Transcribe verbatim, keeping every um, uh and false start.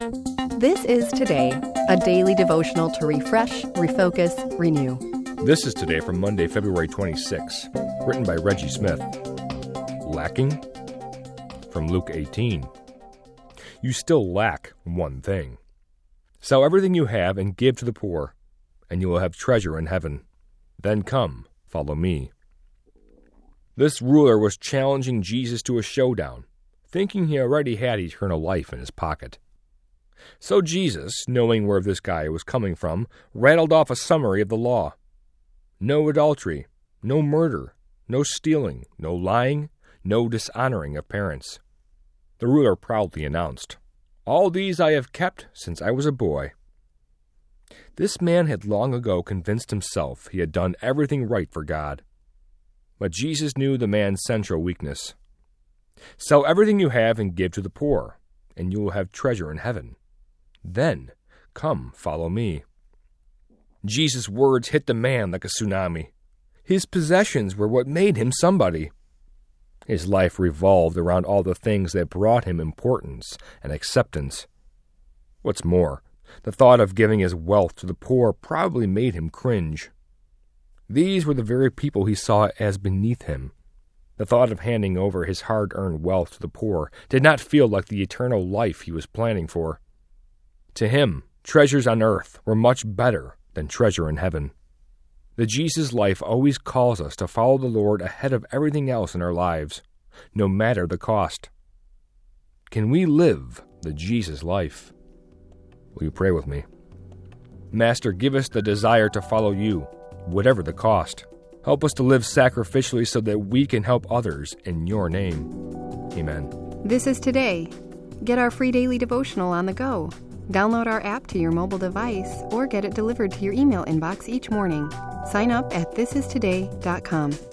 This is Today, a daily devotional to refresh, refocus, renew. This is Today from Monday, February twenty-sixth, written by Reggie Smith. Lacking? From Luke eighteen. You still lack one thing. Sell everything you have and give to the poor, and you will have treasure in heaven. Then come, follow me. This ruler was challenging Jesus to a showdown, thinking he already had eternal life in his pocket. So Jesus, knowing where this guy was coming from, rattled off a summary of the law. No adultery, no murder, no stealing, no lying, no dishonoring of parents. The ruler proudly announced, "All these I have kept since I was a boy." This man had long ago convinced himself he had done everything right for God. But Jesus knew the man's central weakness. Sell everything you have and give to the poor, and you will have treasure in heaven. Then, come, follow me. Jesus' words hit the man like a tsunami. His possessions were what made him somebody. His life revolved around all the things that brought him importance and acceptance. What's more, the thought of giving his wealth to the poor probably made him cringe. These were the very people he saw as beneath him. The thought of handing over his hard-earned wealth to the poor did not feel like the eternal life he was planning for. To him, treasures on earth were much better than treasure in heaven. The Jesus life always calls us to follow the Lord ahead of everything else in our lives, no matter the cost. Can we live the Jesus life? Will you pray with me? Master, give us the desire to follow you, whatever the cost. Help us to live sacrificially so that we can help others in your name. Amen. This is Today. Get our free daily devotional on the go. Download our app to your mobile device or get it delivered to your email inbox each morning. Sign up at this is today dot com.